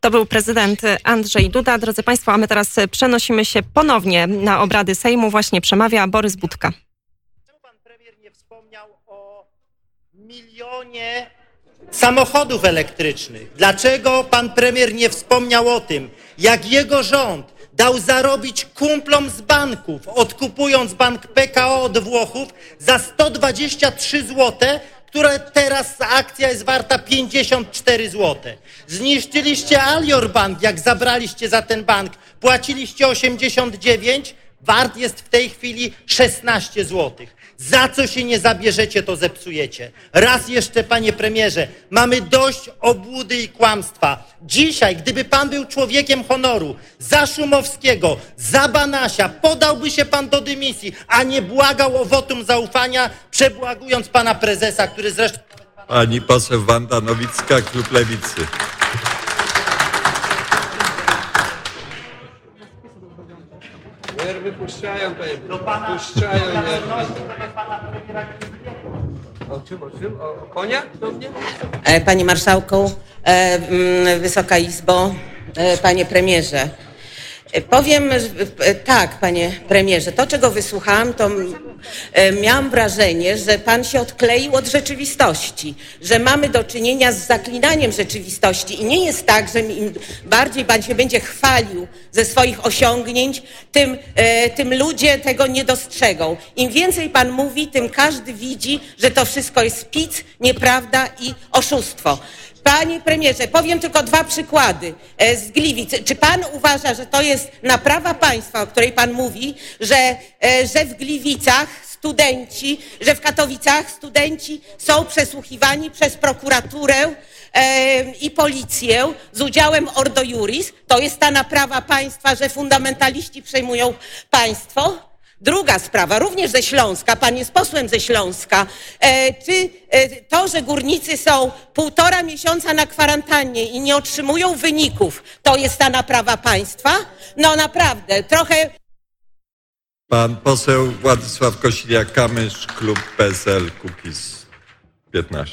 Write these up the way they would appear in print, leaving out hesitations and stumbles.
To był prezydent Andrzej Duda. Drodzy Państwo, a my teraz przenosimy się ponownie na obrady Sejmu. Właśnie przemawia Borys Budka. Czemu pan premier nie wspomniał o milionie samochodów elektrycznych? Dlaczego pan premier nie wspomniał o tym, jak jego rząd dał zarobić kumplom z banków, odkupując bank PKO od Włochów za 123 zł, które teraz akcja jest warta 54 zł. Zniszczyliście Alior Bank, jak zabraliście za ten bank. Płaciliście 89, wart jest w tej chwili 16 zł. Za co się nie zabierzecie, to zepsujecie. Raz jeszcze, panie premierze, mamy dość obłudy i kłamstwa. Dzisiaj, gdyby pan był człowiekiem honoru, za Szumowskiego, za Banasia, podałby się pan do dymisji, a nie błagał o wotum zaufania, przebłagując pana prezesa, który zresztą... Pani poseł Wanda Nowicka, klub Lewicy. Nerwy puszczają, panie. Puszczają nerwy. O czym? O konia? Panie Marszałku, Wysoka Izbo, Panie Premierze. Powiem tak, panie premierze, to czego wysłuchałam, to miałam wrażenie, że pan się odkleił od rzeczywistości, że mamy do czynienia z zaklinaniem rzeczywistości i nie jest tak, że im bardziej pan się będzie chwalił ze swoich osiągnięć, tym ludzie tego nie dostrzegą. Im więcej pan mówi, tym każdy widzi, że to wszystko jest pic, nieprawda i oszustwo. Panie premierze, powiem tylko 2 przykłady z Gliwic. Czy pan uważa, że to jest naprawa państwa, o której pan mówi, że w Gliwicach studenci, że w Katowicach studenci są przesłuchiwani przez prokuraturę i policję z udziałem Ordo Iuris? To jest ta naprawa państwa, że fundamentaliści przejmują państwo? Druga sprawa, również ze Śląska, pan jest posłem ze Śląska. Czy to, że górnicy są 1,5 miesiąca na kwarantannie i nie otrzymują wyników, to jest ta naprawa państwa? No naprawdę, trochę... Pan poseł Władysław Kosiniak-Kamysz, klub PSL-Kukiz15.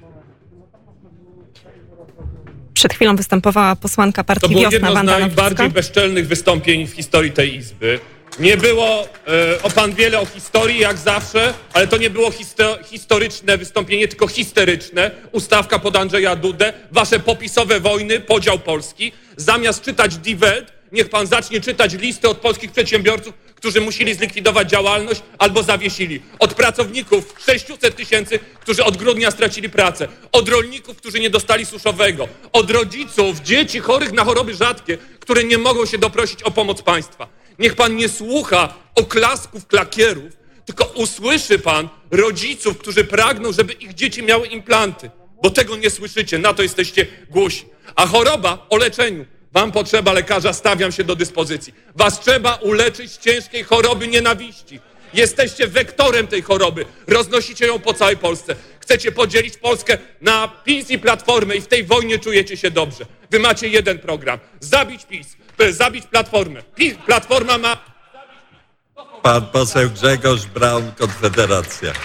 Przed chwilą występowała posłanka partii Wanda Wiosna. To było jedno z Nowicka. najbardziej bezczelnych wystąpień w historii tej Izby. Nie było wiele o historii, jak zawsze, ale to nie było historyczne wystąpienie, tylko histeryczne. Ustawka pod Andrzeja Dudę, wasze popisowe wojny, podział Polski. Zamiast czytać Die Welt, niech pan zacznie czytać listy od polskich przedsiębiorców, którzy musieli zlikwidować działalność albo zawiesili. Od pracowników 600 000, którzy od grudnia stracili pracę. Od rolników, którzy nie dostali suszowego. Od rodziców, dzieci chorych na choroby rzadkie, które nie mogą się doprosić o pomoc państwa. Niech pan nie słucha oklasków klakierów, tylko usłyszy pan rodziców, którzy pragną, żeby ich dzieci miały implanty. Bo tego nie słyszycie, na to jesteście głusi. A choroba o leczeniu. Wam potrzeba lekarza, stawiam się do dyspozycji. Was trzeba uleczyć z ciężkiej choroby nienawiści. Jesteście wektorem tej choroby. Roznosicie ją po całej Polsce. Chcecie podzielić Polskę na PiS i Platformę i w tej wojnie czujecie się dobrze. Wy macie jeden program. Zabić PiS, zabić Platformę. Platforma ma... Pan poseł Grzegorz Braun, Konfederacja.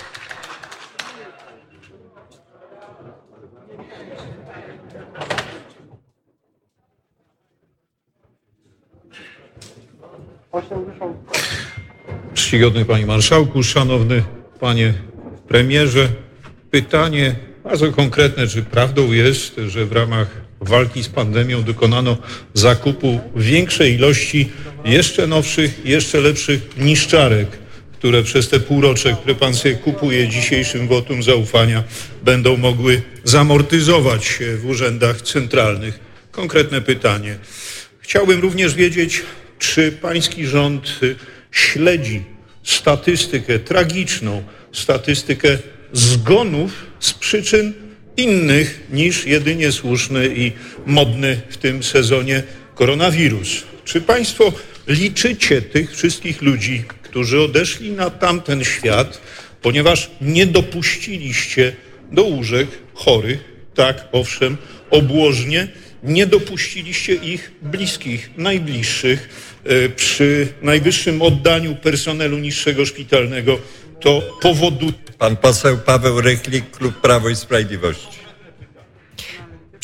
Czcigodny Panie Marszałku, Szanowny Panie Premierze, pytanie bardzo konkretne. Czy prawdą jest, że w ramach walki z pandemią dokonano zakupu większej ilości jeszcze nowszych, jeszcze lepszych niszczarek, które przez te półrocze, które Pan sobie kupuje dzisiejszym wotum zaufania, będą mogły zamortyzować się w urzędach centralnych? Konkretne pytanie. Chciałbym również wiedzieć, czy pański rząd śledzi statystykę, tragiczną statystykę zgonów z przyczyn innych niż jedynie słuszny i modny w tym sezonie koronawirus. Czy państwo liczycie tych wszystkich ludzi, którzy odeszli na tamten świat, ponieważ nie dopuściliście do łóżek chorych, tak, owszem, obłożnie, nie dopuściliście ich bliskich, najbliższych przy najwyższym oddaniu personelu niższego szpitalnego, to powoduje... Pan poseł Paweł Rychlik, klub Prawo i Sprawiedliwość.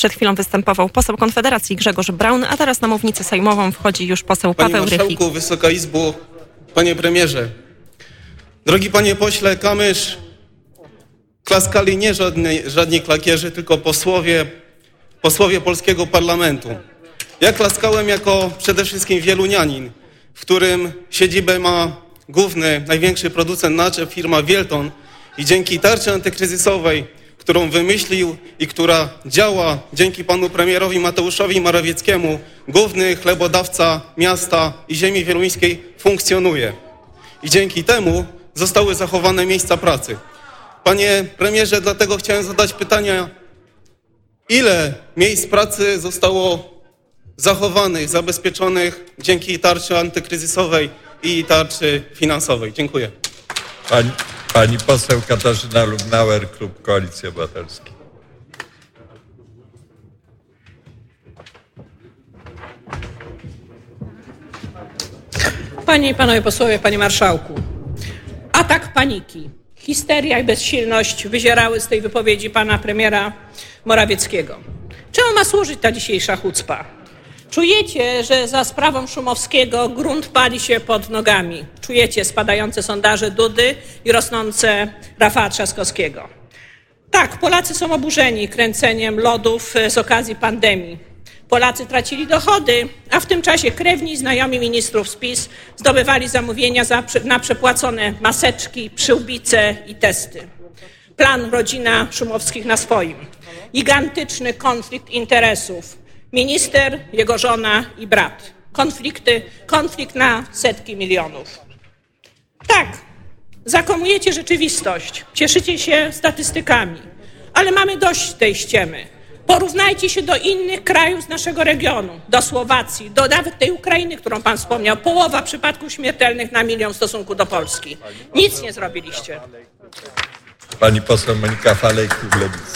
Przed chwilą występował poseł Konfederacji Grzegorz Braun, a teraz na mównicę sejmową wchodzi już poseł Paweł Rychlik. Panie Marszałku, Wysoka Izbo, Panie Premierze. Drogi Panie Pośle Kamysz, klaskali nie żadni klakierzy, tylko posłowie polskiego parlamentu. Ja klaskałem jako przede wszystkim wielunianin, w którym siedzibę ma główny, największy producent naczep, firma Wielton, i dzięki tarczy antykryzysowej, którą wymyślił i która działa dzięki panu premierowi Mateuszowi Morawieckiemu, główny chlebodawca miasta i ziemi wieluńskiej funkcjonuje. I dzięki temu zostały zachowane miejsca pracy. Panie premierze, dlatego chciałem zadać pytania, ile miejsc pracy zostało zachowanych, zabezpieczonych dzięki tarczy antykryzysowej i tarczy finansowej? Dziękuję. Pani poseł Katarzyna Lubnauer, klub Koalicji Obywatelskiej. Panie i panowie posłowie, panie marszałku. Atak paniki, histeria i bezsilność wyzierały z tej wypowiedzi pana premiera Morawieckiego. Czemu ma służyć ta dzisiejsza hucpa? Czujecie, że za sprawą Szumowskiego grunt pali się pod nogami. Czujecie spadające sondaże Dudy i rosnące Rafała Trzaskowskiego. Tak, Polacy są oburzeni kręceniem lodów z okazji pandemii. Polacy tracili dochody, a w tym czasie krewni i znajomi ministrów z PiS zdobywali zamówienia na przepłacone maseczki, przyłbice i testy. Plan rodzina Szumowskich na swoim. Gigantyczny konflikt interesów. Minister, jego żona i brat. Konflikt na setki milionów. Tak, zakłamujecie rzeczywistość, cieszycie się statystykami, ale mamy dość tej ściemy. Porównajcie się do innych krajów z naszego regionu, do Słowacji, do nawet tej Ukrainy, którą pan wspomniał. Połowa przypadków śmiertelnych na milion w stosunku do Polski. Nic nie zrobiliście. Pani poseł Monika Falej, klub Lewicy.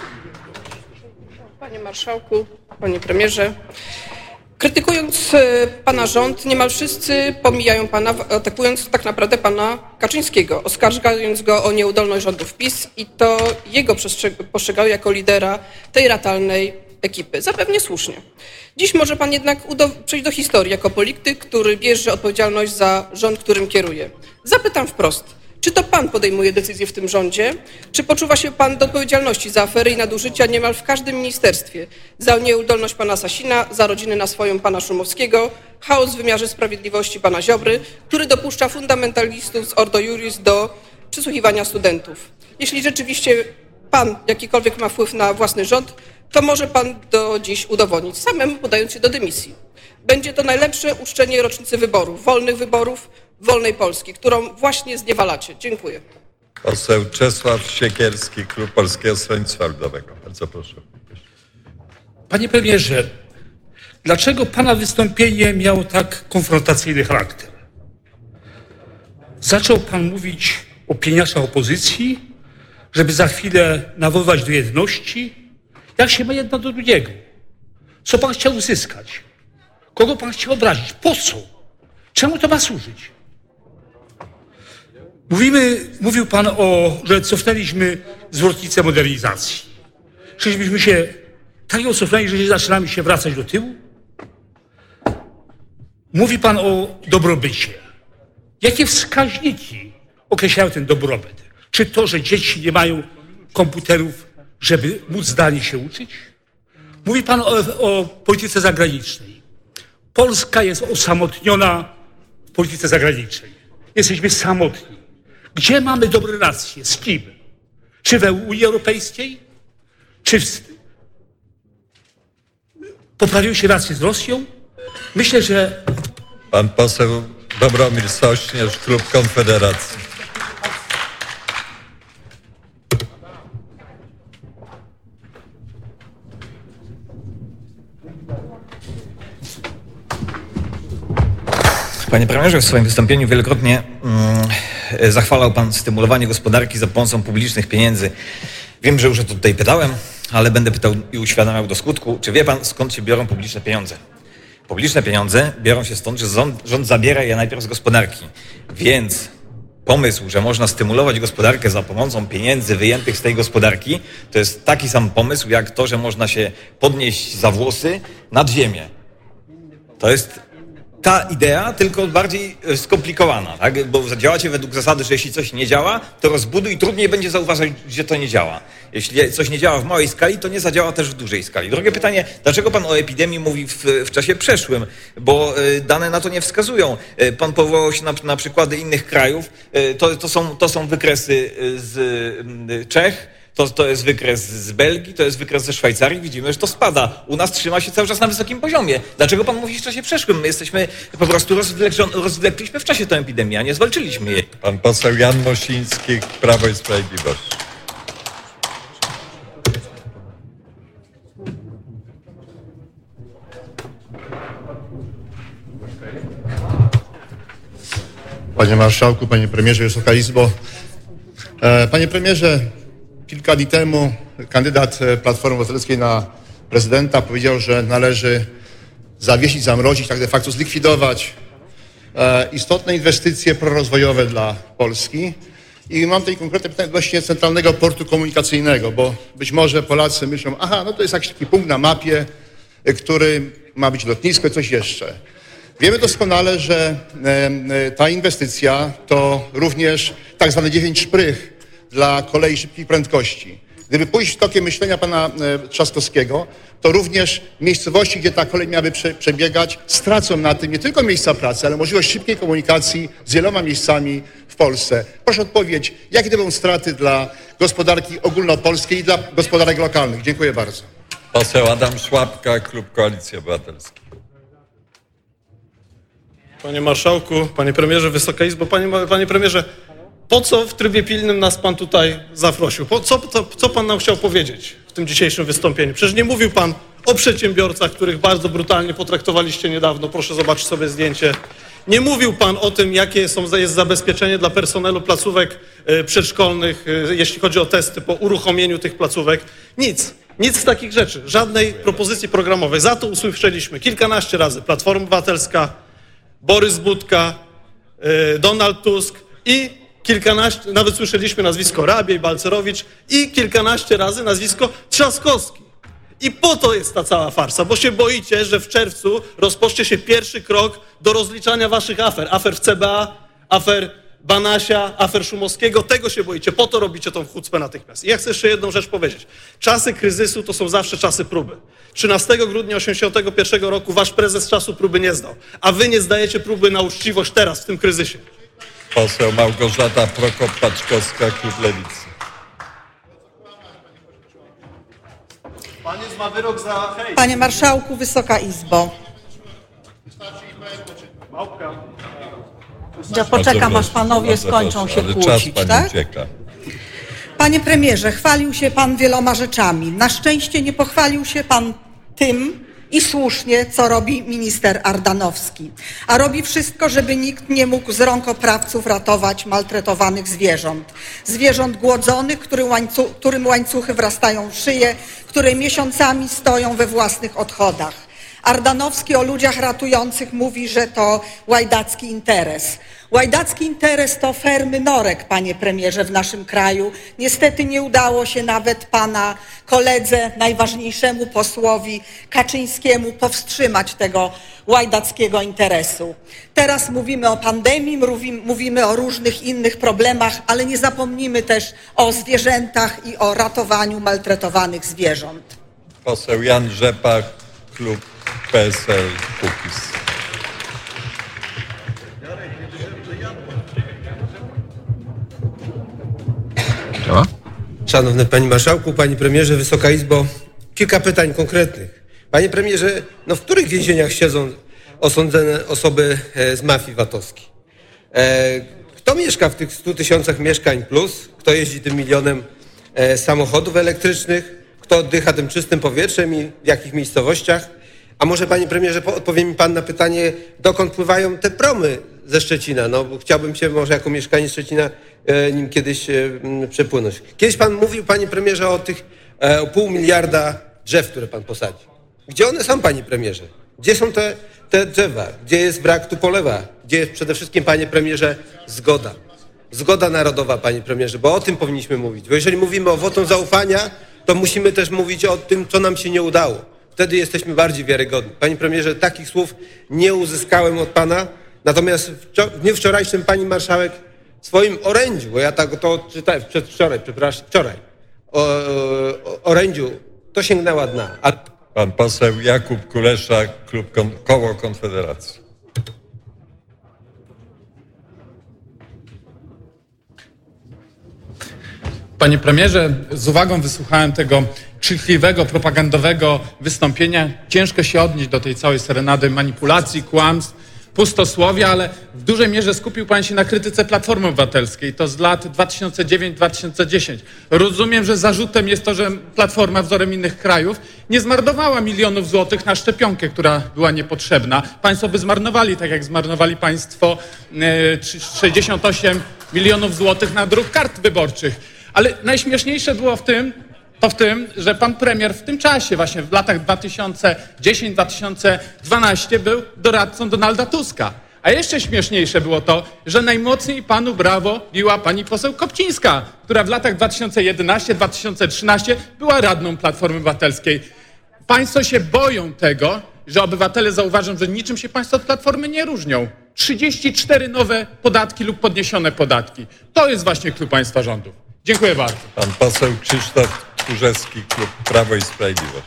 Panie marszałku, panie premierze, krytykując pana rząd, niemal wszyscy pomijają pana, atakując tak naprawdę pana Kaczyńskiego, oskarżając go o nieudolność rządów PiS i to jego postrzegają jako lidera tej ratalnej ekipy. Zapewne słusznie. Dziś może pan jednak przejść do historii jako polityk, który bierze odpowiedzialność za rząd, którym kieruje. Zapytam wprost. Czy to pan podejmuje decyzje w tym rządzie? Czy poczuwa się pan do odpowiedzialności za afery i nadużycia niemal w każdym ministerstwie? Za nieudolność pana Sasina, za rodzinę na swoją pana Szumowskiego, chaos w wymiarze sprawiedliwości pana Ziobry, który dopuszcza fundamentalistów z Ordo Iuris do przesłuchiwania studentów. Jeśli rzeczywiście pan jakikolwiek ma wpływ na własny rząd, to może pan to dziś udowodnić, samemu podając się do dymisji. Będzie to najlepsze uczczenie rocznicy wyborów, wolnej Polski, którą właśnie zniewalacie. Dziękuję. Poseł Czesław Siekierski, klub Polskiego Stronnictwa Ludowego. Bardzo proszę. Panie premierze, dlaczego pana wystąpienie miało tak konfrontacyjny charakter? Zaczął pan mówić o pieniaczach opozycji, żeby za chwilę nawoływać do jedności. Jak się ma jedno do drugiego? Co pan chciał uzyskać? Kogo pan chciał obrazić? Po co? Czemu to ma służyć? Mówił pan że cofnęliśmy zwrotnicę modernizacji. Czyżbyśmy się tak cofnęli, że zaczynamy się wracać do tyłu? Mówi pan o dobrobycie. Jakie wskaźniki określają ten dobrobyt? Czy to, że dzieci nie mają komputerów, żeby móc zdalnie się uczyć? Mówi pan o polityce zagranicznej. Polska jest osamotniona w polityce zagranicznej. Jesteśmy samotni. Gdzie mamy dobre relacje? Z kim? Czy we Unii Europejskiej? Czy poprawiły się relacje z Rosją? Myślę, że... Pan poseł Dobromir Sośnierz, klub Konfederacji. Panie premierze, w swoim wystąpieniu wielokrotnie zachwalał pan stymulowanie gospodarki za pomocą publicznych pieniędzy. Wiem, że już o to tutaj pytałem, ale będę pytał i uświadamiał do skutku. Czy wie pan, skąd się biorą publiczne pieniądze? Publiczne pieniądze biorą się stąd, że rząd zabiera je najpierw z gospodarki. Więc pomysł, że można stymulować gospodarkę za pomocą pieniędzy wyjętych z tej gospodarki, to jest taki sam pomysł jak to, że można się podnieść za włosy nad ziemię. To jest ta idea, tylko bardziej skomplikowana, tak? Bo działacie według zasady, że jeśli coś nie działa, to rozbuduj i trudniej będzie zauważyć, że to nie działa. Jeśli coś nie działa w małej skali, to nie zadziała też w dużej skali. Drugie pytanie, dlaczego pan o epidemii mówi w czasie przeszłym? Bo dane na to nie wskazują. Pan powołał się na przykłady innych krajów. To są wykresy z Czech. To jest wykres z Belgii, to jest wykres ze Szwajcarii. Widzimy, że to spada. U nas trzyma się cały czas na wysokim poziomie. Dlaczego pan mówi w czasie przeszłym? My jesteśmy po prostu rozwlekliśmy w czasie tę epidemię, a nie zwalczyliśmy jej. Pan poseł Jan Mosiński, Prawo i Sprawiedliwość. Panie Marszałku, Panie Premierze, Wysoka Izbo. Panie Premierze, kilka dni temu kandydat Platformy Obywatelskiej na prezydenta powiedział, że należy zawiesić, zamrozić, tak de facto zlikwidować istotne inwestycje prorozwojowe dla Polski. I mam tutaj konkretne pytanie odnośnie Centralnego Portu Komunikacyjnego, bo być może Polacy myślą, no to jest jakiś taki punkt na mapie, który ma być lotnisko i coś jeszcze. Wiemy doskonale, że ta inwestycja to również tak zwany 9 szprych dla kolei szybkich prędkości. Gdyby pójść tokiem myślenia pana Trzaskowskiego, to również miejscowości, gdzie ta kolej miałaby przebiegać, stracą na tym nie tylko miejsca pracy, ale możliwość szybkiej komunikacji z wieloma miejscami w Polsce. Proszę odpowiedzieć, jakie to będą straty dla gospodarki ogólnopolskiej i dla gospodarek lokalnych? Dziękuję bardzo. Poseł Adam Szłapka, Klub Koalicji Obywatelskiej. Panie Marszałku, Panie Premierze, Wysoka Izbo, Panie Premierze, po co w trybie pilnym nas Pan tutaj zaprosił? Co Pan nam chciał powiedzieć w tym dzisiejszym wystąpieniu? Przecież nie mówił Pan o przedsiębiorcach, których bardzo brutalnie potraktowaliście niedawno. Proszę zobaczyć sobie zdjęcie. Nie mówił Pan o tym, jakie jest zabezpieczenie dla personelu placówek przedszkolnych, jeśli chodzi o testy po uruchomieniu tych placówek. Nic z takich rzeczy. Żadnej propozycji programowej. Za to usłyszeliśmy kilkanaście razy Platforma Obywatelska, Borys Budka, Donald Tusk i kilkanaście, nawet słyszeliśmy nazwisko Rabiej, Balcerowicz i kilkanaście razy nazwisko Trzaskowski. I po to jest ta cała farsa, bo się boicie, że w czerwcu rozpocznie się pierwszy krok do rozliczania waszych afer. Afer w CBA, afer Banasia, afer Szumowskiego. Tego się boicie, po to robicie tą chucpę natychmiast. I ja chcę jeszcze jedną rzecz powiedzieć. Czasy kryzysu to są zawsze czasy próby. 13 grudnia 1981 roku wasz prezes czasu próby nie zdał, a wy nie zdajecie próby na uczciwość teraz, w tym kryzysie. Poseł Małgorzata Prokop-Paczkowska, Klub Lewicy. Panie Marszałku, Wysoka Izbo. Ja poczekam, aż panowie skończą się kłócić, tak? Panie premierze, chwalił się pan wieloma rzeczami. Na szczęście nie pochwalił się pan tym, i słusznie, co robi minister Ardanowski. A robi wszystko, żeby nikt nie mógł z rąk oprawców ratować maltretowanych zwierząt. Zwierząt głodzonych, którym łańcuchy wrastają w szyję, które miesiącami stoją we własnych odchodach. Ardanowski o ludziach ratujących mówi, że to łajdacki interes. Łajdacki interes to fermy norek, panie premierze, w naszym kraju. Niestety nie udało się nawet pana koledze, najważniejszemu posłowi Kaczyńskiemu powstrzymać tego łajdackiego interesu. Teraz mówimy o pandemii, mówimy o różnych innych problemach, ale nie zapomnimy też o zwierzętach i o ratowaniu maltretowanych zwierząt. Poseł Jan Rzepak, Klub PSL-Kukiz. Szanowny Panie Marszałku, Panie Premierze, Wysoka Izbo, kilka pytań konkretnych. Panie Premierze, w których więzieniach siedzą osądzone osoby z mafii VAT-owskiej? Kto mieszka w tych 100 000 mieszkań plus? Kto jeździ tym 1 000 000 samochodów elektrycznych? Kto oddycha tym czystym powietrzem i w jakich miejscowościach? A może, Panie Premierze, odpowie mi Pan na pytanie, dokąd pływają te promy ze Szczecina? Bo chciałbym się może jako mieszkaniec Szczecina nim kiedyś przepłynąć. Kiedyś Pan mówił, Panie Premierze, o tych o 0,5 miliarda drzew, które Pan posadzi. Gdzie one są, Panie Premierze? Gdzie są te drzewa? Gdzie jest brak tupolewa? Gdzie jest przede wszystkim, Panie Premierze, zgoda? zgoda narodowa, panie premierze, bo o tym powinniśmy mówić. Bo jeżeli mówimy o wotum zaufania, to musimy też mówić o tym, co nam się nie udało. Wtedy jesteśmy bardziej wiarygodni. Panie premierze, takich słów nie uzyskałem od pana, natomiast w dniu wczorajszym pani marszałek w swoim orędziu, bo ja tak to czytałem wczoraj, orędziu, to sięgnęła dna. Pan poseł Jakub Kulesza, koło Konfederacji. Panie premierze, z uwagą wysłuchałem tego krzykliwego, propagandowego wystąpienia. Ciężko się odnieść do tej całej serenady manipulacji, kłamstw, pustosłowia, ale w dużej mierze skupił pan się na krytyce Platformy Obywatelskiej. To z lat 2009-2010. Rozumiem, że zarzutem jest to, że Platforma wzorem innych krajów nie zmarnowała milionów złotych na szczepionkę, która była niepotrzebna. Państwo by zmarnowali, tak jak zmarnowali państwo 68 milionów złotych na druk kart wyborczych. Ale najśmieszniejsze było w tym, że pan premier w tym czasie, właśnie w latach 2010-2012 był doradcą Donalda Tuska. A jeszcze śmieszniejsze było to, że najmocniej panu brawo biła pani poseł Kopcińska, która w latach 2011-2013 była radną Platformy Obywatelskiej. Państwo się boją tego, że obywatele zauważą, że niczym się państwo od Platformy nie różnią. 34 nowe podatki lub podniesione podatki. To jest właśnie klub państwa rządów. Dziękuję bardzo. Pan poseł Krzysztof Tchórzewski, klub Prawo i Sprawiedliwość.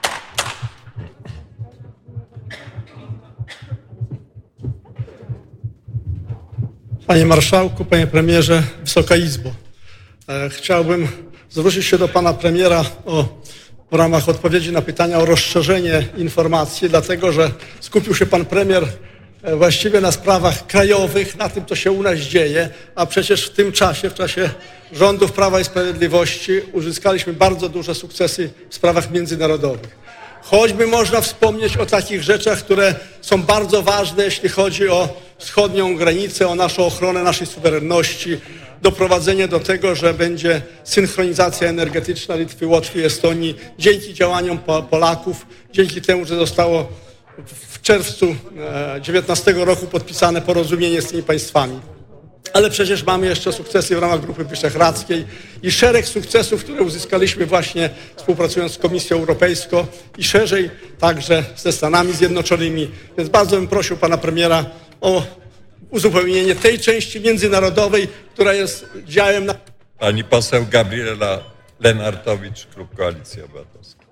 Panie marszałku, panie premierze, Wysoka Izbo. Chciałbym zwrócić się do pana premiera w ramach odpowiedzi na pytania o rozszerzenie informacji, dlatego że skupił się pan premier właściwie na sprawach krajowych, na tym, co się u nas dzieje, a przecież w tym czasie, w czasie rządów Prawa i Sprawiedliwości uzyskaliśmy bardzo duże sukcesy w sprawach międzynarodowych. Choćby można wspomnieć o takich rzeczach, które są bardzo ważne, jeśli chodzi o wschodnią granicę, o naszą ochronę naszej suwerenności, doprowadzenie do tego, że będzie synchronizacja energetyczna Litwy, Łotwy i Estonii dzięki działaniom Polaków, dzięki temu, że zostało w czerwcu 2019 roku podpisane porozumienie z tymi państwami. Ale przecież mamy jeszcze sukcesy w ramach Grupy Wyszehradzkiej i szereg sukcesów, które uzyskaliśmy właśnie współpracując z Komisją Europejską i szerzej także ze Stanami Zjednoczonymi. Więc bardzo bym prosił pana premiera o uzupełnienie tej części międzynarodowej, która jest działem na... Pani poseł Gabriela Lenartowicz, klub Koalicji Obywatelskiej.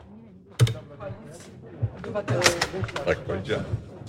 Tak powiedziałem.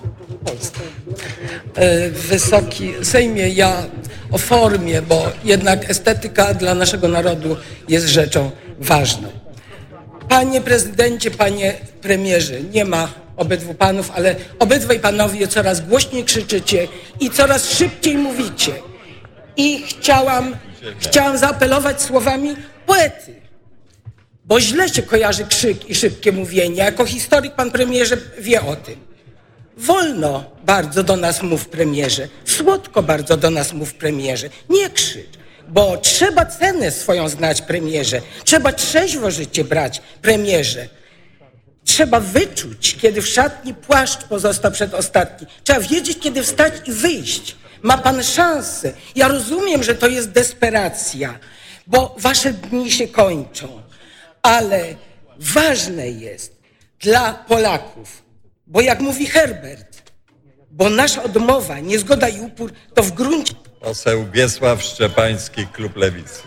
Wysoki Sejmie, ja o formie, bo jednak estetyka dla naszego narodu jest rzeczą ważną. Panie prezydencie, panie premierze, nie ma obydwu panów, ale obydwaj panowie coraz głośniej krzyczycie i coraz szybciej mówicie. I chciałam zaapelować słowami poety, bo źle się kojarzy krzyk i szybkie mówienie. Jako historyk pan premierze wie o tym. Wolno bardzo do nas mów, premierze. Słodko bardzo do nas mów, premierze. Nie krzycz, bo trzeba cenę swoją znać, premierze. Trzeba trzeźwo życie brać, premierze. Trzeba wyczuć, kiedy w szatni płaszcz pozostał przedostatni. Trzeba wiedzieć, kiedy wstać i wyjść. Ma pan szansę. Ja rozumiem, że to jest desperacja, bo wasze dni się kończą. Ale ważne jest dla Polaków, bo jak mówi Herbert, bo nasza odmowa, niezgoda i upór to w gruncie... Poseł Wiesław Szczepański, klub Lewicy.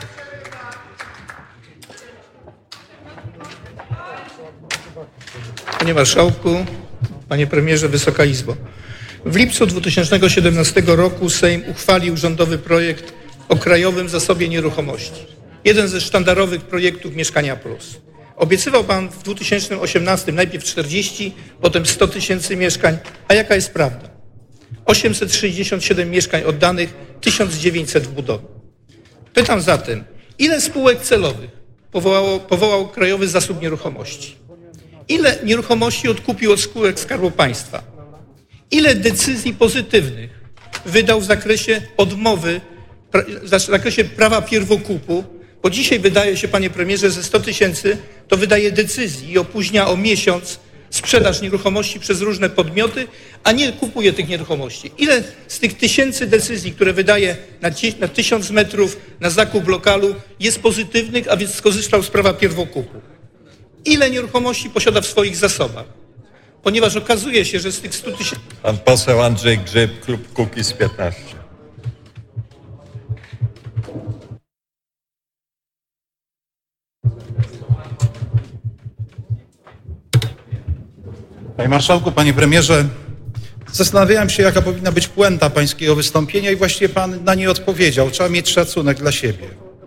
Panie Marszałku, Panie Premierze, Wysoka Izbo. W lipcu 2017 roku Sejm uchwalił rządowy projekt o Krajowym Zasobie Nieruchomości. Jeden ze sztandarowych projektów Mieszkania Plus. Obiecywał pan w 2018 najpierw 40, potem 100 tysięcy mieszkań. A jaka jest prawda? 867 mieszkań oddanych, 1900 w budowie. Pytam zatem, ile spółek celowych powołał Krajowy Zasób Nieruchomości? Ile nieruchomości odkupił od spółek Skarbu Państwa? Ile decyzji pozytywnych wydał w zakresie odmowy, w zakresie prawa pierwokupu? Bo dzisiaj wydaje się, panie premierze, że 100 tysięcy to wydaje decyzji i opóźnia o miesiąc sprzedaż nieruchomości przez różne podmioty, a nie kupuje tych nieruchomości. Ile z tych tysięcy decyzji, które wydaje na 1000 metrów na zakup lokalu, jest pozytywnych, a więc skorzystał z prawa pierwokupu? Ile nieruchomości posiada w swoich zasobach? Ponieważ okazuje się, że z tych 100 000... Pan poseł Andrzej Grzyb, klub Kukiz 15. Panie marszałku, panie premierze, zastanawiałem się, jaka powinna być puenta pańskiego wystąpienia i właściwie pan na nie odpowiedział. Trzeba mieć szacunek dla siebie.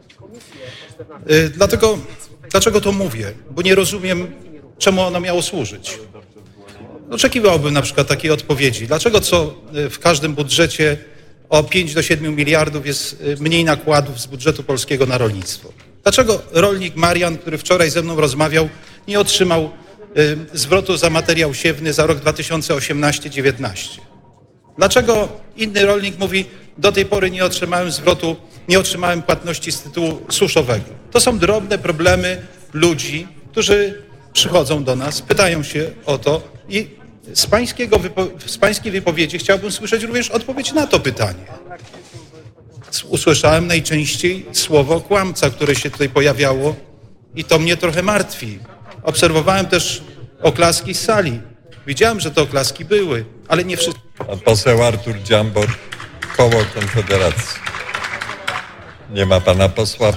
Dlaczego to mówię? Bo nie rozumiem, czemu ono miało służyć. Oczekiwałbym na przykład takiej odpowiedzi. Dlaczego w każdym budżecie o 5 do 7 miliardów jest mniej nakładów z budżetu polskiego na rolnictwo? Dlaczego rolnik Marian, który wczoraj ze mną rozmawiał, nie otrzymał zwrotu za materiał siewny za rok 2018-19? Dlaczego inny rolnik mówi, do tej pory nie otrzymałem zwrotu, nie otrzymałem płatności z tytułu suszowego? To są drobne problemy ludzi, którzy przychodzą do nas, pytają się o to i z pańskiej wypowiedzi chciałbym słyszeć również odpowiedź na to pytanie. Usłyszałem najczęściej słowo kłamca, które się tutaj pojawiało i to mnie trochę martwi. Obserwowałem też oklaski z sali. Widziałem, że te oklaski były, ale nie wszystko. Pan poseł Artur Dziambor, koło Konfederacji. Nie ma pana posła.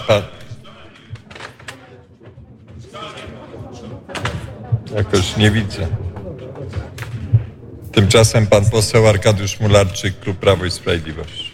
Jakoś nie widzę. Tymczasem pan poseł Arkadiusz Mularczyk, klub Prawo i Sprawiedliwość.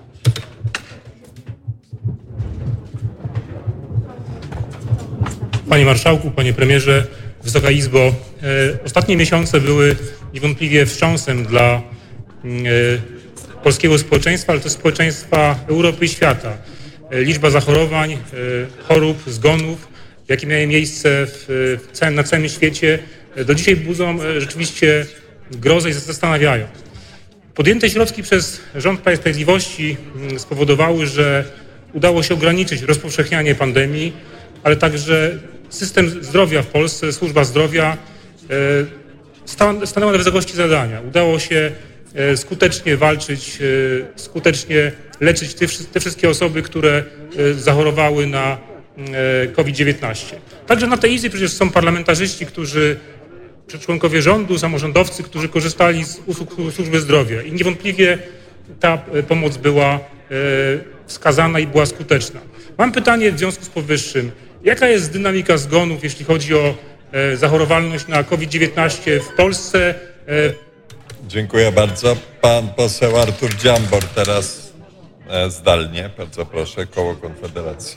Panie marszałku, panie premierze, Wysoka Izbo, ostatnie miesiące były niewątpliwie wstrząsem dla polskiego społeczeństwa, ale też społeczeństwa Europy i świata. Liczba zachorowań, chorób, zgonów, jakie miały miejsce na całym świecie, do dzisiaj budzą rzeczywiście grozę i zastanawiają. Podjęte środki przez rząd Prawa i Sprawiedliwości spowodowały, że udało się ograniczyć rozpowszechnianie pandemii, ale także system zdrowia w Polsce, służba zdrowia stanęła na wysokości zadania. Udało się skutecznie walczyć, skutecznie leczyć te wszystkie osoby, które zachorowały na COVID-19. Także na tej izbie przecież są parlamentarzyści, członkowie rządu, samorządowcy, którzy korzystali z usług służby zdrowia i niewątpliwie ta pomoc była wskazana i była skuteczna. Mam pytanie w związku z powyższym. Jaka jest dynamika zgonów, jeśli chodzi o zachorowalność na COVID-19 w Polsce? Dziękuję bardzo. Pan poseł Artur Dziambor teraz zdalnie. Bardzo proszę, koło Konfederacji.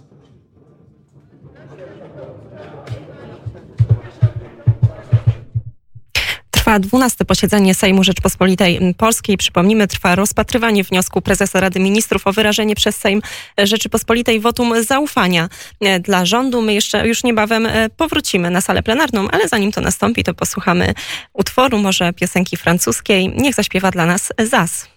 Trwa 12. posiedzenie Sejmu Rzeczypospolitej Polskiej. Przypomnijmy, trwa rozpatrywanie wniosku prezesa Rady Ministrów o wyrażenie przez Sejm Rzeczypospolitej wotum zaufania dla rządu. My już niebawem powrócimy na salę plenarną, ale zanim to nastąpi, to posłuchamy utworu, może piosenki francuskiej. Niech zaśpiewa dla nas Zas.